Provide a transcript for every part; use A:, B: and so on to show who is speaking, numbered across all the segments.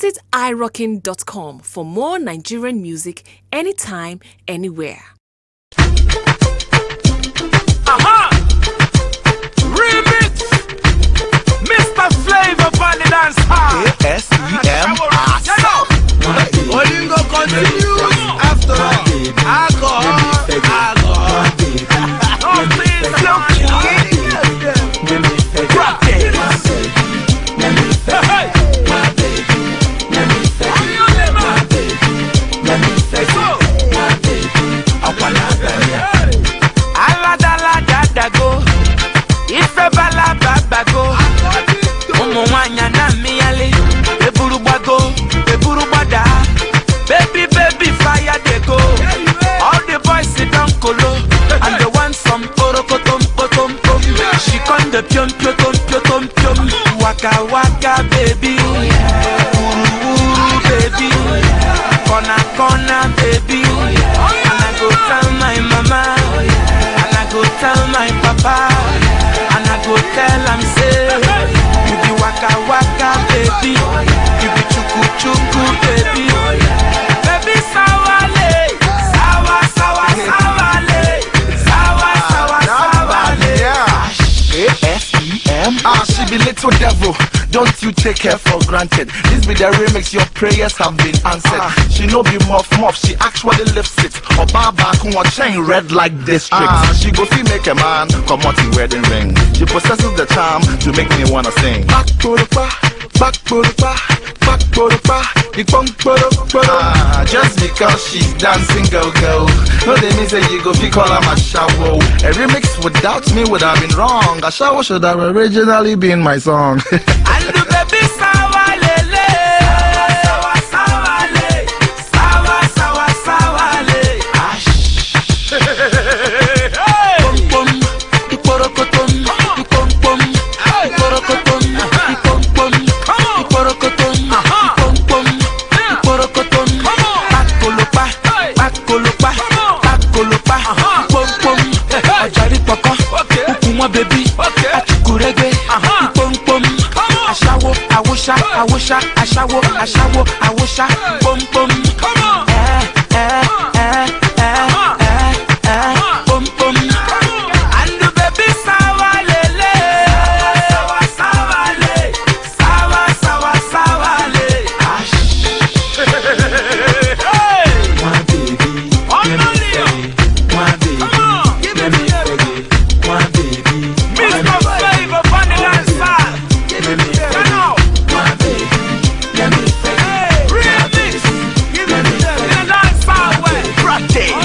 A: Visit irockin.com for more Nigerian music anytime, anywhere.
B: Aha! Remix! Mr. Flavor on the dance hall.
C: ASEM.
B: Olingo continues after all. Alcohol. No things don't kill. Rock it. Baby, fire they go. All the boys sit down colo, and the one some orokotom potom pom. She con the pion pion pion pion. Waka waka baby, uru uru baby, kona kona baby. And I go tell my mama, and I go tell my papa, and I go tell am say, you be waka waka baby, you be chuku chuku baby. Baby sawale, sawa sawa sawale, sawa sawa sawale.
C: ASEM. She be little devil. Don't you take her for granted. This be the remix, your prayers have been answered. She no be muff, she actually lifts it. Or baba kun chain red like district. She go feel make a man come out in wedding ring. She possesses the charm to make me wanna sing. Back to the bar, back to the bar, back to the bar. Just because she's dancing go-go, no they mean say you go be call her my shower. A remix without me would have been wrong. A shower should have originally been my song.
B: And the baby sawa lele, sawa sawa le, sawa sawa sawa le. Pom pom, iporokotom, ipom pom, iporokotom, ipom pom, iporokotom, ipom pom, iporokotom. Pakolopa, pakolopa, pakolopa, pom pom. Ajari poko, ukuma baby, achukurege, ipom pom. Ashawo, awusha, awusha, ashawo, ashawo, awusha, pom pom. Pom pom. And the baby sawa lele, sawa sawa le, sawa sawa sawa le.
D: My baby, my baby, let me forget. My baby,
B: Mr. Flavor on the dance hall.
D: let me forget. My baby, let me forget.
B: Remix. Give me the dance hall way. Rock it.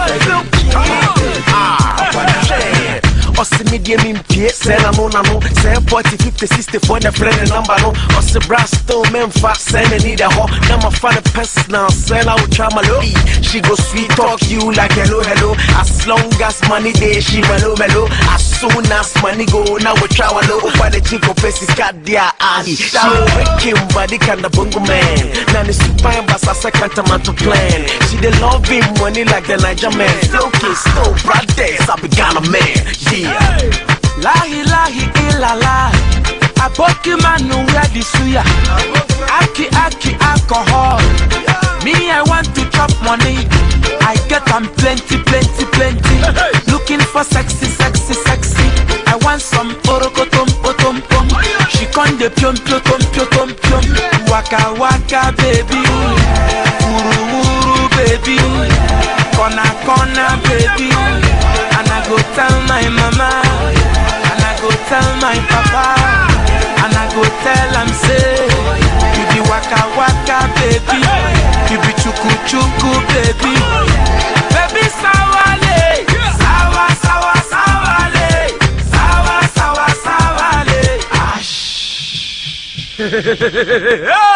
E: Osi media mimpie, sena no na no, say 40, 50, 60 for the friend number no. Osi brasto memfa, sena need a ho. Now my fan personal, sena uchama lo. She go sweet talk you like hello hello. As long as money day, she mellow mellow. As soon as money go, now we try low. But the chico face is got their ass. She wicked body kinda bungo man. Now the super basa second to plan. She the love him money like the Niger man. Slow kiss, slow brothers, I began a man. Yeah.
B: Lahi lahi ilala, aboki manu where the suya. Aki aki alcohol. Me I want to chop money. I get them plenty plenty plenty. Looking for sexy sexy sexy. I want some orokotom potom pom. She con the pion pion pion pion. Waka waka baby, uru uru baby, kona kona baby. And I go tell my mama, and I go tell my papa, and I go tell am say, you be waka waka baby, you be chuku chuku baby, baby sawale, sawa sawa sawale, sawa sawa sawale. Ash.